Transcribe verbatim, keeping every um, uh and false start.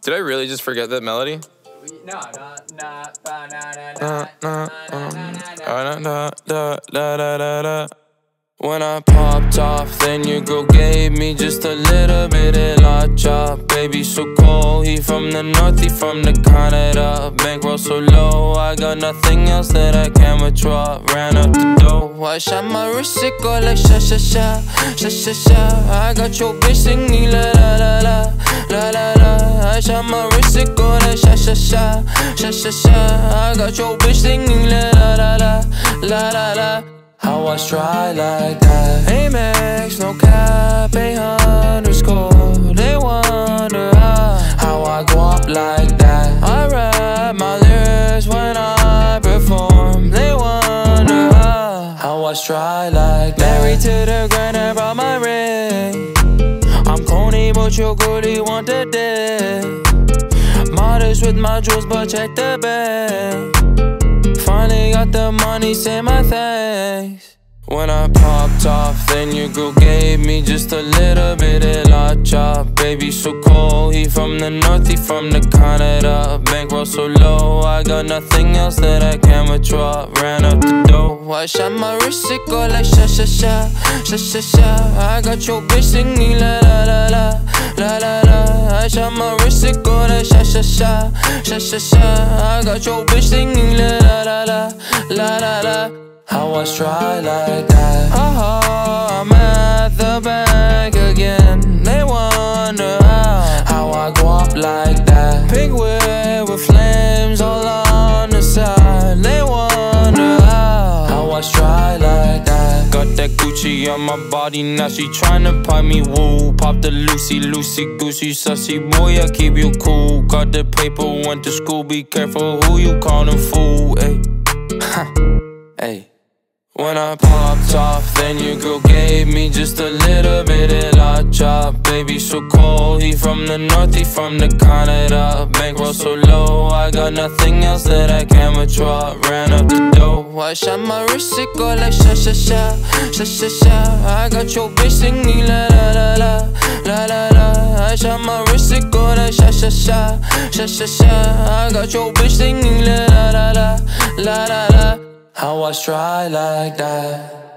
Did I really just forget that melody? No, no, no, ba, na, na, na, Na, na, da, da, da, da, da. When I popped off, then your girl gave me just a little bit of la chop. Baby so cold, he from the north, he from the Canada. Bankroll so low, I got nothing else that I can withdraw. Ran up the dough, I shot my wrist, it go like sha sha sha, sha sha sha. I got your bitch singing la la la la, la la la. I shot my wrist, it go like sha sha sha, sha sha sha. I got your bitch singing la la la la, la la la. How I try like that? Amex, no cap, eight underscore. They wonder how, how I go up like that. I rap my lyrics when I perform. They wonder how, how I try like that. Married to the grind, I brought my ring. I'm corny, but your girlie want the dick. Modest with my jewels, but check the bag. Finally got the money, say my thanks. When I popped off, then your girl gave me just a little bit of la chop. Baby so cold, he from the north, he from the Canada. Bankroll so low, I got nothing else that I can withdraw. Ran up the dough, I shot my wrist, it go like sha sha sha, sha sha sha. I got your bitch singing la la la la, la la la. I shot my wrist, it go like sha sha sha, sha sha sha. I got your bitch singing la la la la, la la la. How I try like that? Oh, I'm at the bank again. They wonder how, how I go up like that. Pink whip with flames all on the side. They wonder how, how I try like that. Got that Gucci on my body, now she tryna pipe me, woo. Pop the Lucy, Lucy, Goosey, sussy boy, I keep you cool. Got the paper, went to school, be careful who you callin' fool, ayy. Ayy. When I popped off, then your girl gave me just a little bit of la chop. Baby so cold, he from the north, he from the Canada. Bankroll so low, I got nothing else that I can withdraw. Ran up the dough, I shot my wrist, it go like sha sha sha, sha sha sha. I got your bitch singing la la la la, la la la. I shot my wrist, it go like sha sha sha, sha sha sha. I got your bitch singing la la la la, la la la. How I try like that?